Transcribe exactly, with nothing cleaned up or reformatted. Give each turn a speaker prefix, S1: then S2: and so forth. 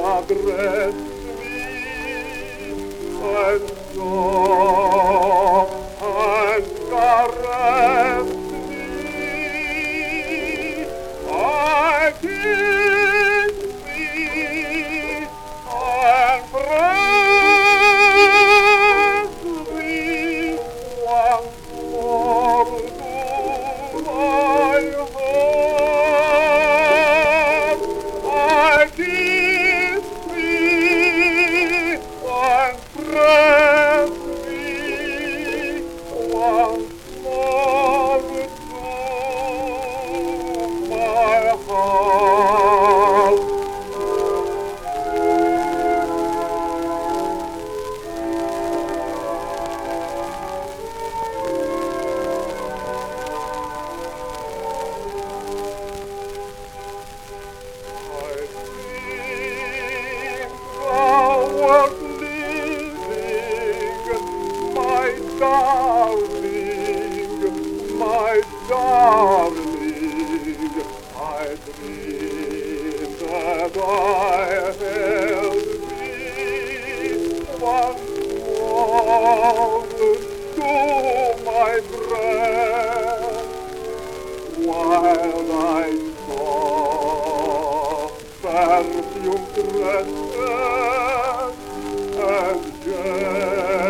S1: caressed me, and so and caressed me. I kissed thee and pressed thee once more to my heart. I kissed thee and pressed thee once more to my heart. I think thou wert living, my darling, my darling. I dreamed that I held thee once more to my breast, while I saw perfumed dresses and gems.